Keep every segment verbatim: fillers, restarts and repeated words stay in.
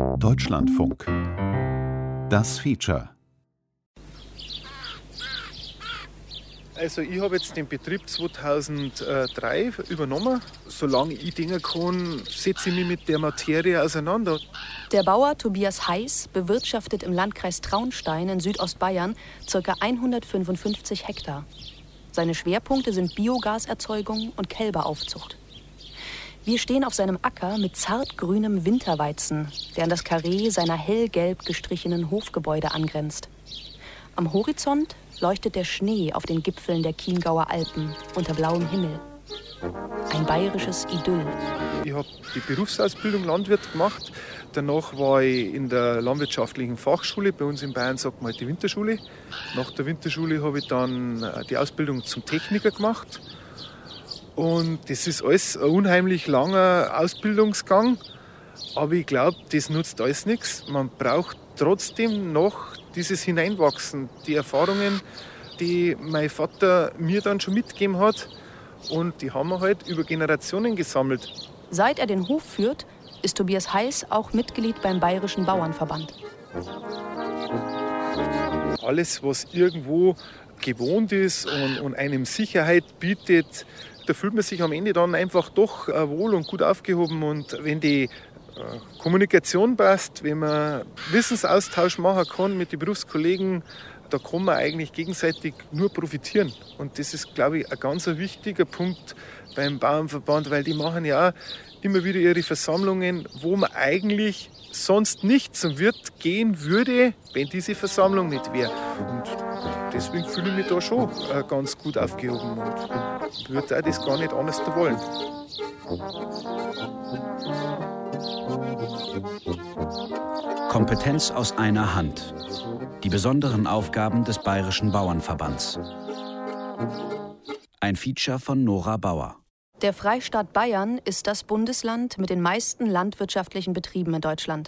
Deutschlandfunk. Das Feature. Also ich habe jetzt den Betrieb zweitausenddrei übernommen. Solange ich denken kann, setze ich mich mit der Materie auseinander. Der Bauer Tobias Heiß bewirtschaftet im Landkreis Traunstein in Südostbayern ca. hundertfünfundfünfzig Hektar. Seine Schwerpunkte sind Biogaserzeugung und Kälberaufzucht. Wir stehen auf seinem Acker mit zartgrünem Winterweizen, der an das Karree seiner hellgelb gestrichenen Hofgebäude angrenzt. Am Horizont leuchtet der Schnee auf den Gipfeln der Chiemgauer Alpen unter blauem Himmel. Ein bayerisches Idyll. Ich habe die Berufsausbildung Landwirt gemacht. Danach war ich in der landwirtschaftlichen Fachschule. Bei uns in Bayern sagt man halt die Winterschule. Nach der Winterschule habe ich dann die Ausbildung zum Techniker gemacht. Und das ist alles ein unheimlich langer Ausbildungsgang. Aber ich glaube, das nutzt alles nichts. Man braucht trotzdem noch dieses Hineinwachsen, die Erfahrungen, die mein Vater mir dann schon mitgegeben hat. Und die haben wir halt über Generationen gesammelt. Seit er den Hof führt, ist Tobias Heiß auch Mitglied beim Bayerischen Bauernverband. Alles, was irgendwo gewohnt ist und, und einem Sicherheit bietet, da fühlt man sich am Ende dann einfach doch wohl und gut aufgehoben. Und wenn die Kommunikation passt, wenn man Wissensaustausch machen kann mit den Berufskollegen, da kann man eigentlich gegenseitig nur profitieren. Und das ist, glaube ich, ein ganz wichtiger Punkt beim Bauernverband, weil die machen ja immer wieder ihre Versammlungen, wo man eigentlich sonst nicht zum Wirt gehen würde, wenn diese Versammlung nicht wäre. Und deswegen fühle ich mich da schon ganz gut aufgehoben und würde auch das gar nicht anders wollen. Kompetenz aus einer Hand. Die besonderen Aufgaben des Bayerischen Bauernverbands. Ein Feature von Nora Bauer. Der Freistaat Bayern ist das Bundesland mit den meisten landwirtschaftlichen Betrieben in Deutschland.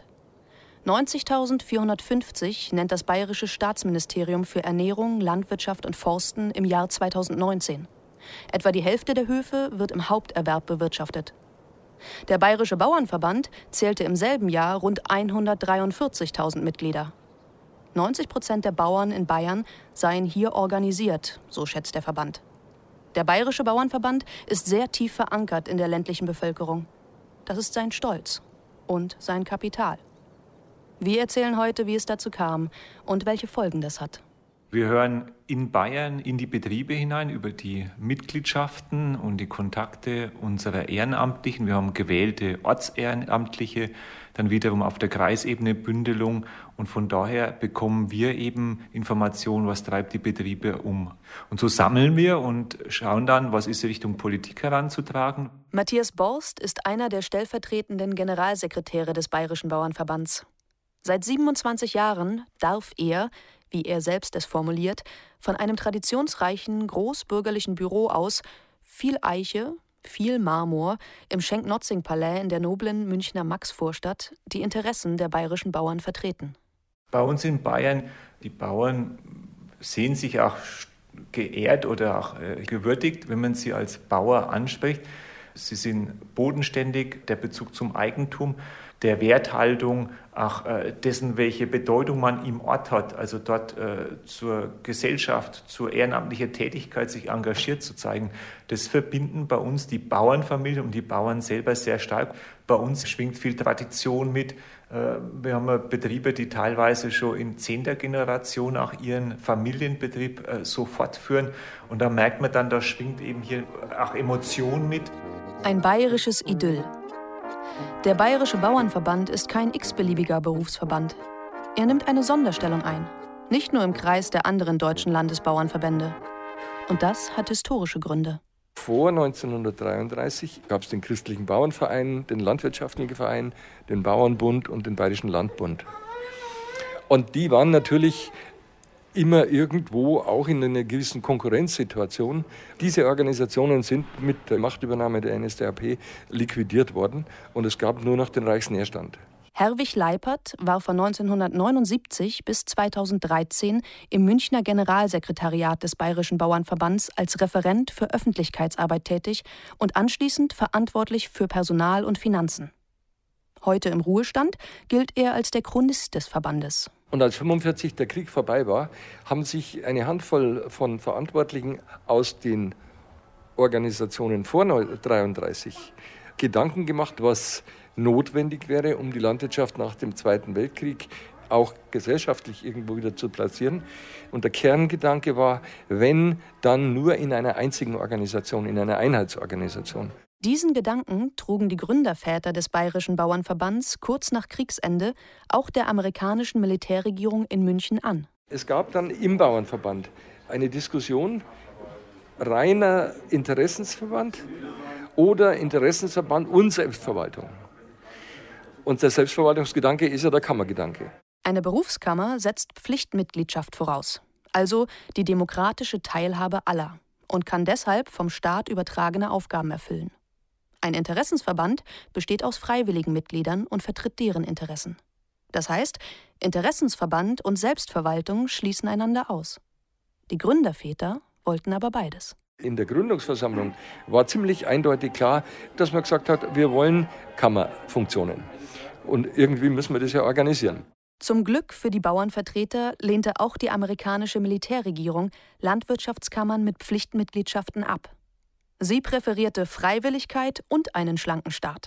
neunzigtausendvierhundertfünfzig nennt das Bayerische Staatsministerium für Ernährung, Landwirtschaft und Forsten im Jahr zweitausendneunzehn. Etwa die Hälfte der Höfe wird im Haupterwerb bewirtschaftet. Der Bayerische Bauernverband zählte im selben Jahr rund hundertdreiundvierzigtausend Mitglieder. neunzig Prozent der Bauern in Bayern seien hier organisiert, so schätzt der Verband. Der Bayerische Bauernverband ist sehr tief verankert in der ländlichen Bevölkerung. Das ist sein Stolz und sein Kapital. Wir erzählen heute, wie es dazu kam und welche Folgen das hat. Wir hören in Bayern in die Betriebe hinein über die Mitgliedschaften und die Kontakte unserer Ehrenamtlichen. Wir haben gewählte Ortsehrenamtliche, dann wiederum auf der Kreisebene Bündelung. Und von daher bekommen wir eben Informationen, was treibt die Betriebe um. Und so sammeln wir und schauen dann, was ist Richtung Politik heranzutragen. Matthias Borst ist einer der stellvertretenden Generalsekretäre des Bayerischen Bauernverbands. Seit siebenundzwanzig Jahren darf er, wie er selbst es formuliert, von einem traditionsreichen, großbürgerlichen Büro aus viel Eiche, viel Marmor im Schenk-Notzing-Palais in der noblen Münchner Maxvorstadt die Interessen der bayerischen Bauern vertreten. Bei uns in Bayern, die Bauern sehen sich auch geehrt oder auch gewürdigt, wenn man sie als Bauer anspricht. Sie sind bodenständig, der Bezug zum Eigentum, der Werthaltung, auch äh, dessen, welche Bedeutung man im Ort hat, also dort äh, zur Gesellschaft, zur ehrenamtlichen Tätigkeit sich engagiert zu zeigen. Das verbinden bei uns die Bauernfamilie und die Bauern selber sehr stark. Bei uns schwingt viel Tradition mit. Äh, wir haben Betriebe, die teilweise schon in zehnter Generation auch ihren Familienbetrieb äh, so fortführen. Und da merkt man dann, da schwingt eben hier auch Emotion mit. Ein bayerisches Idyll. Der Bayerische Bauernverband ist kein x-beliebiger Berufsverband. Er nimmt eine Sonderstellung ein, nicht nur im Kreis der anderen deutschen Landesbauernverbände. Und das hat historische Gründe. Vor neunzehnhundertdreiunddreißig gab es den Christlichen Bauernverein, den Landwirtschaftlichen Verein, den Bauernbund und den Bayerischen Landbund. Und die waren natürlich immer irgendwo auch in einer gewissen Konkurrenzsituation. Diese Organisationen sind mit der Machtübernahme der N S D A P liquidiert worden und es gab nur noch den Reichsnährstand. Herwig Leipert war von neunzehnhundertneunundsiebzig bis zweitausenddreizehn im Münchner Generalsekretariat des Bayerischen Bauernverbands als Referent für Öffentlichkeitsarbeit tätig und anschließend verantwortlich für Personal und Finanzen. Heute im Ruhestand gilt er als der Chronist des Verbandes. Und als fünfundvierzig der Krieg vorbei war, haben sich eine Handvoll von Verantwortlichen aus den Organisationen vor neunzehnhundertdreiunddreißig Gedanken gemacht, was notwendig wäre, um die Landwirtschaft nach dem Zweiten Weltkrieg auch gesellschaftlich irgendwo wieder zu platzieren. Und der Kerngedanke war, wenn, dann nur in einer einzigen Organisation, in einer Einheitsorganisation. Diesen Gedanken trugen die Gründerväter des Bayerischen Bauernverbands kurz nach Kriegsende auch der amerikanischen Militärregierung in München an. Es gab dann im Bauernverband eine Diskussion, reiner Interessensverband oder Interessensverband und Selbstverwaltung. Und der Selbstverwaltungsgedanke ist ja der Kammergedanke. Eine Berufskammer setzt Pflichtmitgliedschaft voraus, also die demokratische Teilhabe aller, und kann deshalb vom Staat übertragene Aufgaben erfüllen. Ein Interessensverband besteht aus freiwilligen Mitgliedern und vertritt deren Interessen. Das heißt, Interessensverband und Selbstverwaltung schließen einander aus. Die Gründerväter wollten aber beides. In der Gründungsversammlung war ziemlich eindeutig klar, dass man gesagt hat, wir wollen Kammerfunktionen. Und irgendwie müssen wir das ja organisieren. Zum Glück für die Bauernvertreter lehnte auch die amerikanische Militärregierung Landwirtschaftskammern mit Pflichtmitgliedschaften ab. Sie präferierte Freiwilligkeit und einen schlanken Staat.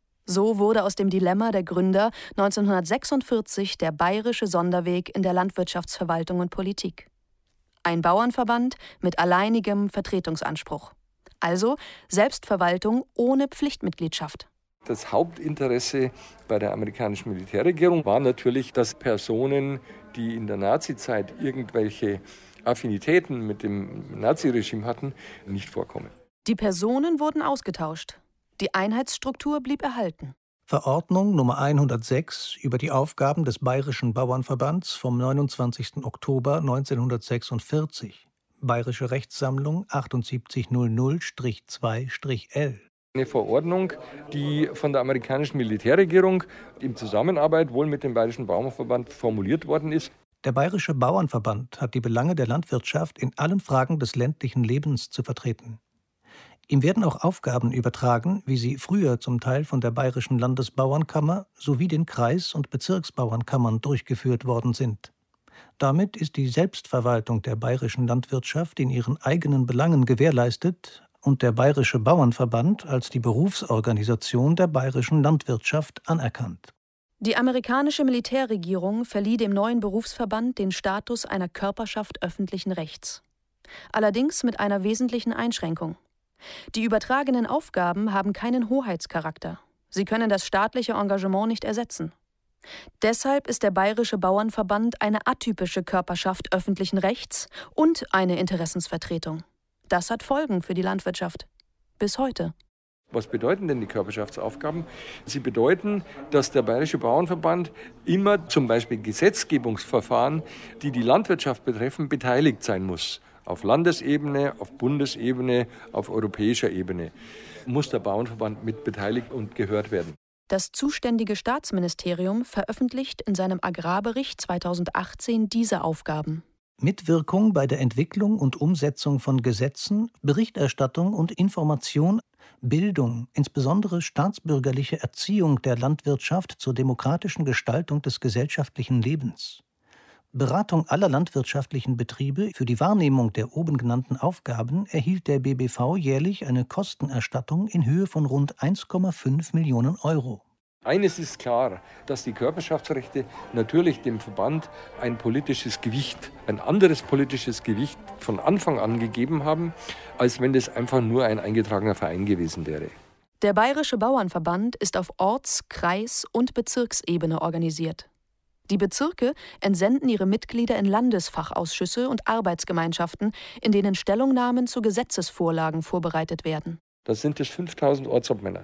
So wurde aus dem Dilemma der Gründer neunzehnhundertsechsundvierzig der bayerische Sonderweg in der Landwirtschaftsverwaltung und Politik. Ein Bauernverband mit alleinigem Vertretungsanspruch. Also Selbstverwaltung ohne Pflichtmitgliedschaft. Das Hauptinteresse bei der amerikanischen Militärregierung war natürlich, dass Personen, die in der Nazizeit irgendwelche Affinitäten mit dem Naziregime hatten, nicht vorkommen. Die Personen wurden ausgetauscht. Die Einheitsstruktur blieb erhalten. Verordnung Nummer hundertsechs über die Aufgaben des Bayerischen Bauernverbands vom neunundzwanzigsten Oktober neunzehnhundertsechsundvierzig. Bayerische Rechtssammlung achtundsiebzig null null zwei L. Eine Verordnung, die von der amerikanischen Militärregierung in Zusammenarbeit wohl mit dem Bayerischen Bauernverband formuliert worden ist. Der Bayerische Bauernverband hat die Belange der Landwirtschaft in allen Fragen des ländlichen Lebens zu vertreten. Ihm werden auch Aufgaben übertragen, wie sie früher zum Teil von der Bayerischen Landesbauernkammer sowie den Kreis- und Bezirksbauernkammern durchgeführt worden sind. Damit ist die Selbstverwaltung der bayerischen Landwirtschaft in ihren eigenen Belangen gewährleistet und der Bayerische Bauernverband als die Berufsorganisation der bayerischen Landwirtschaft anerkannt. Die amerikanische Militärregierung verlieh dem neuen Berufsverband den Status einer Körperschaft öffentlichen Rechts. Allerdings mit einer wesentlichen Einschränkung. Die übertragenen Aufgaben haben keinen Hoheitscharakter. Sie können das staatliche Engagement nicht ersetzen. Deshalb ist der Bayerische Bauernverband eine atypische Körperschaft öffentlichen Rechts und eine Interessensvertretung. Das hat Folgen für die Landwirtschaft. Bis heute. Was bedeuten denn die Körperschaftsaufgaben? Sie bedeuten, dass der Bayerische Bauernverband immer zum Beispiel Gesetzgebungsverfahren, die die Landwirtschaft betreffen, beteiligt sein muss. Auf Landesebene, auf Bundesebene, auf europäischer Ebene muss der Bauernverband mit beteiligt und gehört werden. Das zuständige Staatsministerium veröffentlicht in seinem Agrarbericht zweitausendachtzehn diese Aufgaben. Mitwirkung bei der Entwicklung und Umsetzung von Gesetzen, Berichterstattung und Information, Bildung, insbesondere staatsbürgerliche Erziehung der Landwirtschaft zur demokratischen Gestaltung des gesellschaftlichen Lebens. Beratung aller landwirtschaftlichen Betriebe für die Wahrnehmung der oben genannten Aufgaben erhielt der B B V jährlich eine Kostenerstattung in Höhe von rund eins Komma fünf Millionen Euro. Eines ist klar, dass die Körperschaftsrechte natürlich dem Verband ein politisches Gewicht, ein anderes politisches Gewicht von Anfang an gegeben haben, als wenn das einfach nur ein eingetragener Verein gewesen wäre. Der Bayerische Bauernverband ist auf Orts-, Kreis- und Bezirksebene organisiert. Die Bezirke entsenden ihre Mitglieder in Landesfachausschüsse und Arbeitsgemeinschaften, in denen Stellungnahmen zu Gesetzesvorlagen vorbereitet werden. Das sind es fünftausend Ortsobmänner.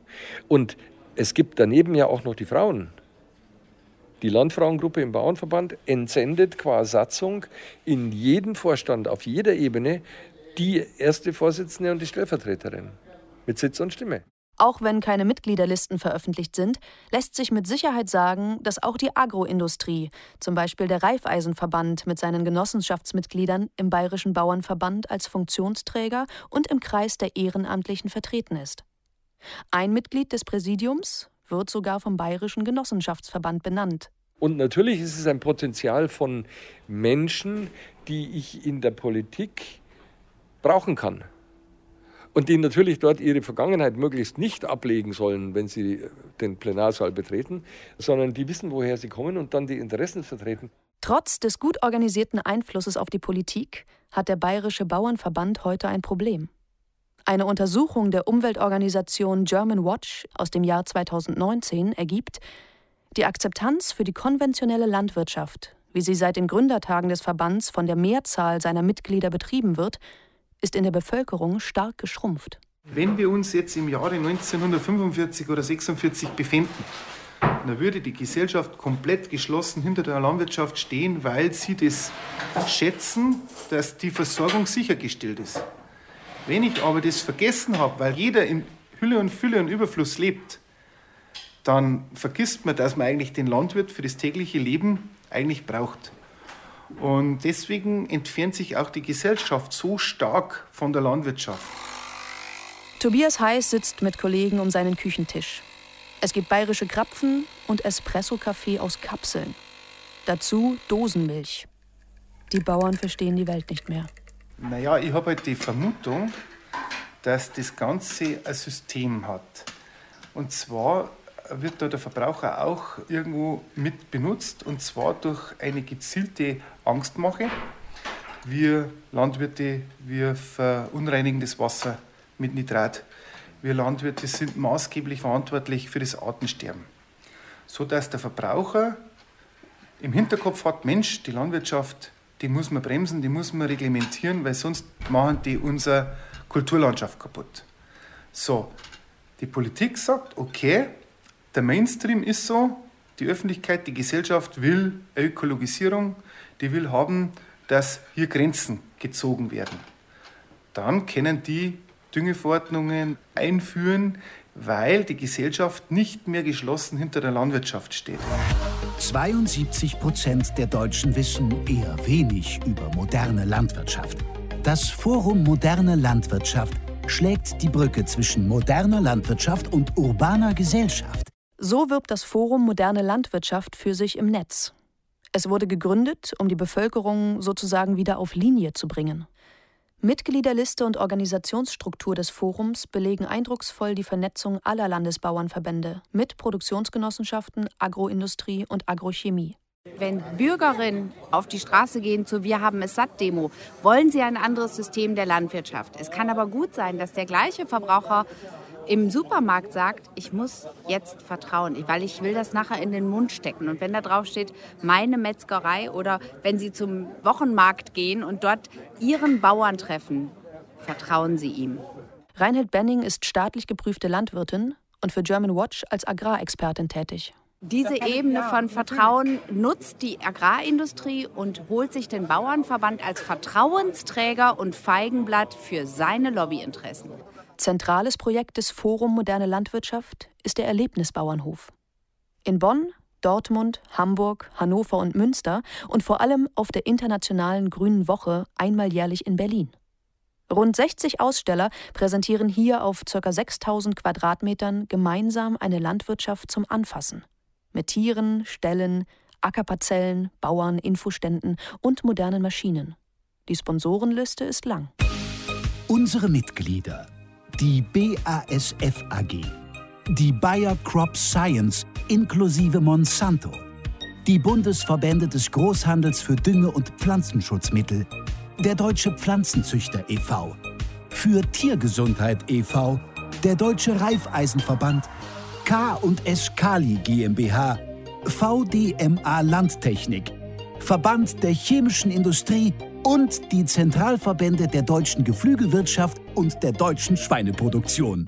Und es gibt daneben ja auch noch die Frauen. Die Landfrauengruppe im Bauernverband entsendet qua Satzung in jeden Vorstand auf jeder Ebene die erste Vorsitzende und die Stellvertreterin mit Sitz und Stimme. Auch wenn keine Mitgliederlisten veröffentlicht sind, lässt sich mit Sicherheit sagen, dass auch die Agroindustrie, zum Beispiel der Raiffeisenverband mit seinen Genossenschaftsmitgliedern im Bayerischen Bauernverband als Funktionsträger und im Kreis der Ehrenamtlichen vertreten ist. Ein Mitglied des Präsidiums, wird sogar vom Bayerischen Genossenschaftsverband benannt. Und natürlich ist es ein Potenzial von Menschen, die ich in der Politik brauchen kann. Und die natürlich dort ihre Vergangenheit möglichst nicht ablegen sollen, wenn sie den Plenarsaal betreten, sondern die wissen, woher sie kommen und dann die Interessen vertreten. Trotz des gut organisierten Einflusses auf die Politik hat der Bayerische Bauernverband heute ein Problem. Eine Untersuchung der Umweltorganisation German Watch aus dem Jahr zweitausendneunzehn ergibt, die Akzeptanz für die konventionelle Landwirtschaft, wie sie seit den Gründertagen des Verbands von der Mehrzahl seiner Mitglieder betrieben wird, ist in der Bevölkerung stark geschrumpft. Wenn wir uns jetzt im Jahre neunzehnhundertfünfundvierzig oder sechsundvierzig befinden, dann würde die Gesellschaft komplett geschlossen hinter der Landwirtschaft stehen, weil sie das schätzen, dass die Versorgung sichergestellt ist. Wenn ich aber das vergessen habe, weil jeder in Hülle und Fülle und Überfluss lebt, dann vergisst man, dass man eigentlich den Landwirt für das tägliche Leben eigentlich braucht. Und deswegen entfernt sich auch die Gesellschaft so stark von der Landwirtschaft. Tobias Heiß sitzt mit Kollegen um seinen Küchentisch. Es gibt bayerische Krapfen und Espresso-Kaffee aus Kapseln. Dazu Dosenmilch. Die Bauern verstehen die Welt nicht mehr. Naja, ich habe halt die Vermutung, dass das Ganze ein System hat. Und zwar wird da der Verbraucher auch irgendwo mit benutzt, und zwar durch eine gezielte Angstmache. Wir Landwirte, wir verunreinigen das Wasser mit Nitrat. Wir Landwirte sind maßgeblich verantwortlich für das Artensterben. So dass der Verbraucher im Hinterkopf hat, Mensch, die Landwirtschaft, die muss man bremsen, die muss man reglementieren, weil sonst machen die unsere Kulturlandschaft kaputt. So, die Politik sagt, okay, der Mainstream ist so, die Öffentlichkeit, die Gesellschaft will Ökologisierung, die will haben, dass hier Grenzen gezogen werden. Dann können die Düngeverordnungen einführen, weil die Gesellschaft nicht mehr geschlossen hinter der Landwirtschaft steht. zweiundsiebzig Prozent der Deutschen wissen eher wenig über moderne Landwirtschaft. Das Forum Moderne Landwirtschaft schlägt die Brücke zwischen moderner Landwirtschaft und urbaner Gesellschaft. So wirbt das Forum Moderne Landwirtschaft für sich im Netz. Es wurde gegründet, um die Bevölkerung sozusagen wieder auf Linie zu bringen. Mitgliederliste und Organisationsstruktur des Forums belegen eindrucksvoll die Vernetzung aller Landesbauernverbände mit Produktionsgenossenschaften, Agroindustrie und Agrochemie. Wenn Bürgerinnen auf die Straße gehen zur Wir haben es satt Demo, wollen sie ein anderes System der Landwirtschaft. Es kann aber gut sein, dass der gleiche Verbraucher im Supermarkt sagt, ich muss jetzt vertrauen, weil ich will das nachher in den Mund stecken. Und wenn da drauf steht, meine Metzgerei, oder wenn Sie zum Wochenmarkt gehen und dort Ihren Bauern treffen, vertrauen Sie ihm. Reinhild Benning ist staatlich geprüfte Landwirtin und für German Watch als Agrarexpertin tätig. Diese Ebene von Vertrauen nutzt die Agrarindustrie und holt sich den Bauernverband als Vertrauensträger und Feigenblatt für seine Lobbyinteressen. Zentrales Projekt des Forum Moderne Landwirtschaft ist der Erlebnisbauernhof. In Bonn, Dortmund, Hamburg, Hannover und Münster und vor allem auf der Internationalen Grünen Woche einmal jährlich in Berlin. Rund sechzig Aussteller präsentieren hier auf ca. sechstausend Quadratmetern gemeinsam eine Landwirtschaft zum Anfassen. Mit Tieren, Ställen, Ackerparzellen, Bauern, Infoständen und modernen Maschinen. Die Sponsorenliste ist lang. Unsere Mitglieder: die B A S F A G, die Bayer Crop Science inklusive Monsanto, die Bundesverbände des Großhandels für Dünge- und Pflanzenschutzmittel, der Deutsche Pflanzenzüchter e V, für Tiergesundheit e V, der Deutsche Reifeisenverband, K und S Kali GmbH, V D M A Landtechnik, Verband der chemischen Industrie und die Zentralverbände der deutschen Geflügelwirtschaft und der deutschen Schweineproduktion.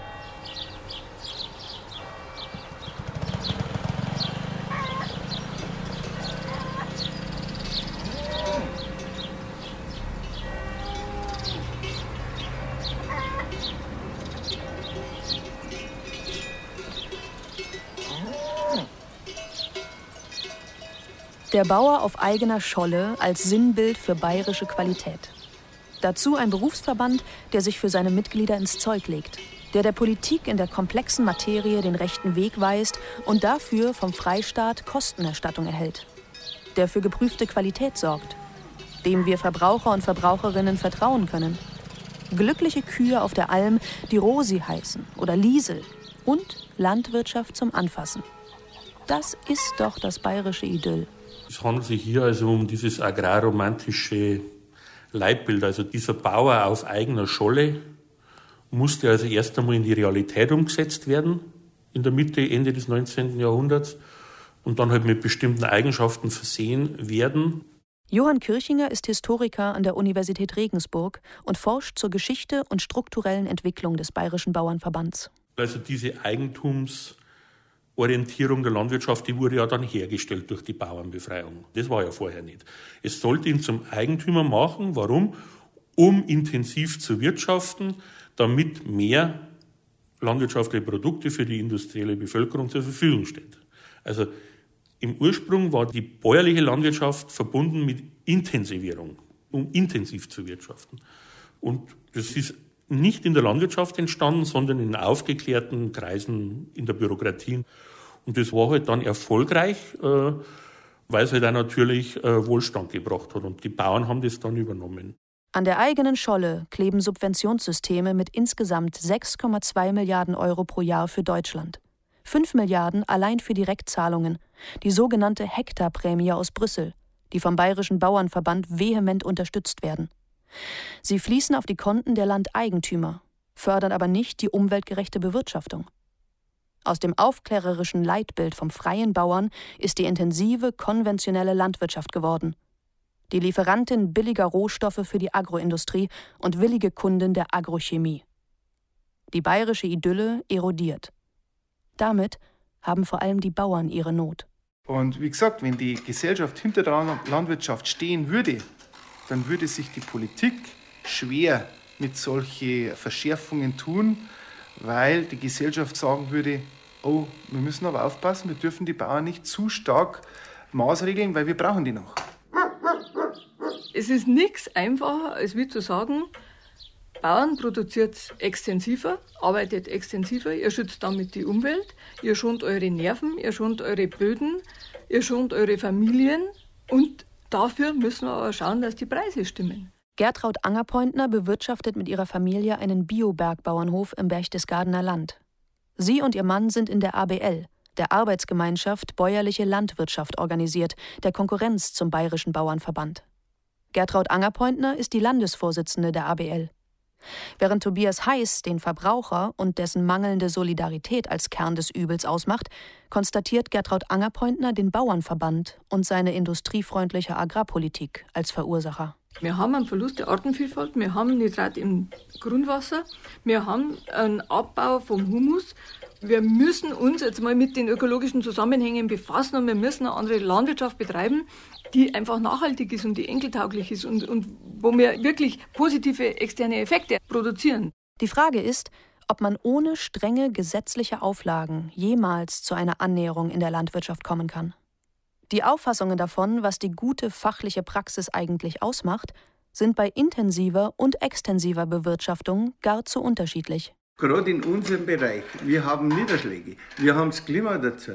Der Bauer auf eigener Scholle als Sinnbild für bayerische Qualität. Dazu ein Berufsverband, der sich für seine Mitglieder ins Zeug legt. der der Politik in der komplexen Materie den rechten Weg weist und dafür vom Freistaat Kostenerstattung erhält, der für geprüfte Qualität sorgt, dem wir Verbraucher und Verbraucherinnen vertrauen können. Glückliche Kühe auf der Alm, die Rosi heißen oder Liesel, und Landwirtschaft zum Anfassen. Das ist doch das bayerische Idyll. Es handelt sich hier also um dieses agrarromantische Leitbild. Also dieser Bauer auf eigener Scholle musste also erst einmal in die Realität umgesetzt werden, in der Mitte, Ende des neunzehnten Jahrhunderts, und dann halt mit bestimmten Eigenschaften versehen werden. Johann Kirchinger ist Historiker an der Universität Regensburg und forscht zur Geschichte und strukturellen Entwicklung des Bayerischen Bauernverbands. Also diese Eigentumsorientierung der Landwirtschaft, die wurde ja dann hergestellt durch die Bauernbefreiung. Das war ja vorher nicht. Es sollte ihn zum Eigentümer machen. Warum? Um intensiv zu wirtschaften, damit mehr landwirtschaftliche Produkte für die industrielle Bevölkerung zur Verfügung steht. Also im Ursprung war die bäuerliche Landwirtschaft verbunden mit Intensivierung, um intensiv zu wirtschaften. Und das ist nicht in der Landwirtschaft entstanden, sondern in aufgeklärten Kreisen in der Bürokratie. Und das war halt dann erfolgreich, weil es halt auch natürlich Wohlstand gebracht hat. Und die Bauern haben das dann übernommen. An der eigenen Scholle kleben Subventionssysteme mit insgesamt sechs Komma zwei Milliarden Euro pro Jahr für Deutschland. fünf Milliarden allein für Direktzahlungen, die sogenannte Hektarprämie aus Brüssel, die vom Bayerischen Bauernverband vehement unterstützt werden. Sie fließen auf die Konten der Landeigentümer, fördern aber nicht die umweltgerechte Bewirtschaftung. Aus dem aufklärerischen Leitbild vom freien Bauern ist die intensive, konventionelle Landwirtschaft geworden. Die Lieferantin billiger Rohstoffe für die Agroindustrie und willige Kundin der Agrochemie. Die bayerische Idylle erodiert. Damit haben vor allem die Bauern ihre Not. Und wie gesagt, wenn die Gesellschaft hinter der Landwirtschaft stehen würde, dann würde sich die Politik schwer mit solchen Verschärfungen tun, weil die Gesellschaft sagen würde, oh, wir müssen aber aufpassen, wir dürfen die Bauern nicht zu stark maßregeln, weil wir brauchen die noch. Es ist nichts einfacher, als wie zu sagen, Bauern produziert extensiver, arbeitet extensiver, ihr schützt damit die Umwelt, ihr schont eure Nerven, ihr schont eure Böden, ihr schont eure Familien und dafür müssen wir aber schauen, dass die Preise stimmen. Gertraud Angerpointner bewirtschaftet mit ihrer Familie einen Bio-Bergbauernhof im Berchtesgadener Land. Sie und ihr Mann sind in der A B L, der Arbeitsgemeinschaft Bäuerliche Landwirtschaft, organisiert, der Konkurrenz zum Bayerischen Bauernverband. Gertraud Angerpointner ist die Landesvorsitzende der A B L. Während Tobias Heiß den Verbraucher und dessen mangelnde Solidarität als Kern des Übels ausmacht, konstatiert Gertraud Angerpointner den Bauernverband und seine industriefreundliche Agrarpolitik als Verursacher. Wir haben einen Verlust der Artenvielfalt, wir haben Nitrat im Grundwasser, wir haben einen Abbau vom Humus. Wir müssen uns jetzt mal mit den ökologischen Zusammenhängen befassen und wir müssen eine andere Landwirtschaft betreiben, die einfach nachhaltig ist und die enkeltauglich ist und, und wo wir wirklich positive externe Effekte produzieren. Die Frage ist, ob man ohne strenge gesetzliche Auflagen jemals zu einer Annäherung in der Landwirtschaft kommen kann. Die Auffassungen davon, was die gute fachliche Praxis eigentlich ausmacht, sind bei intensiver und extensiver Bewirtschaftung gar zu unterschiedlich. Gerade in unserem Bereich, wir haben Niederschläge, wir haben das Klima dazu.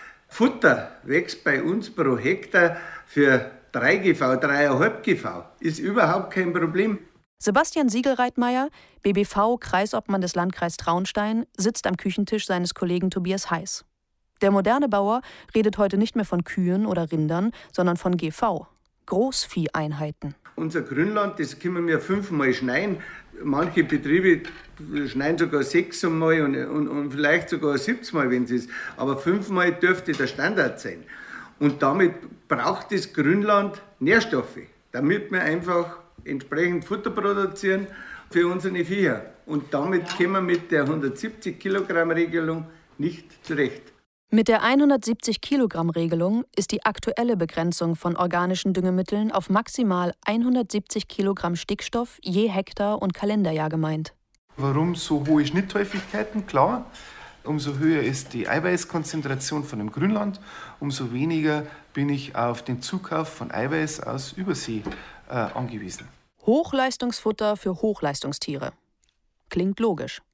Futter wächst bei uns pro Hektar für drei G V, drei Komma fünf G V. Ist überhaupt kein Problem. Sebastian Siegelreitmeier, B B V-Kreisobmann des Landkreis Traunstein, sitzt am Küchentisch seines Kollegen Tobias Heiß. Der moderne Bauer redet heute nicht mehr von Kühen oder Rindern, sondern von G V, Großvieheinheiten. Unser Grünland, das können wir fünfmal schneien. Manche Betriebe schneiden sogar sechsmal und, und, und vielleicht sogar siebzigmal, wenn es ist. Aber fünfmal dürfte der Standard sein. Und damit braucht das Grünland Nährstoffe, damit wir einfach entsprechend Futter produzieren für unsere Viecher. Und damit kommen wir mit der hundertsiebzig Kilogramm Regelung nicht zurecht. Mit der hundertsiebzig Kilogramm Regelung ist die aktuelle Begrenzung von organischen Düngemitteln auf maximal hundertsiebzig Kilogramm Stickstoff je Hektar und Kalenderjahr gemeint. Warum so hohe Schnitthäufigkeiten? Klar, umso höher ist die Eiweißkonzentration von dem Grünland, umso weniger bin ich auf den Zukauf von Eiweiß aus Übersee äh, angewiesen. Hochleistungsfutter für Hochleistungstiere. Klingt logisch.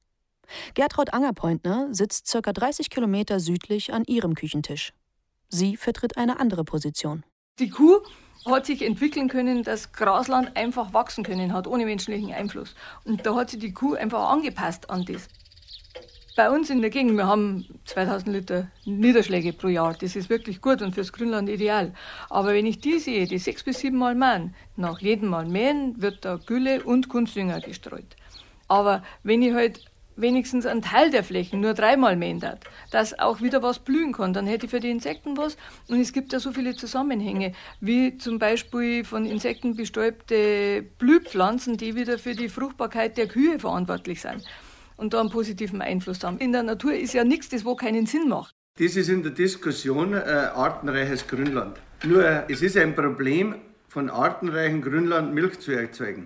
Gertraud Angerpointner sitzt ca. dreißig Kilometer südlich an ihrem Küchentisch. Sie vertritt eine andere Position. Die Kuh hat sich entwickeln können, dass Grasland einfach wachsen können hat, ohne menschlichen Einfluss. Und da hat sich die Kuh einfach angepasst an das. Bei uns in der Gegend, wir haben zweitausend Liter Niederschläge pro Jahr. Das ist wirklich gut und fürs Grünland ideal. Aber wenn ich die sehe, die sechs bis sieben Mal mähen, nach jedem Mal mähen wird da Gülle und Kunstdünger gestreut. Aber wenn ich halt wenigstens einen Teil der Flächen nur dreimal mähen darf, dass auch wieder was blühen kann, dann hätte ich für die Insekten was. Und es gibt ja so viele Zusammenhänge, wie zum Beispiel von Insekten bestäubte Blühpflanzen, die wieder für die Fruchtbarkeit der Kühe verantwortlich sind und da einen positiven Einfluss haben. In der Natur ist ja nichts, das wo keinen Sinn macht. Das ist in der Diskussion äh, artenreiches Grünland. Nur äh, es ist ein Problem, von artenreichem Grünland Milch zu erzeugen.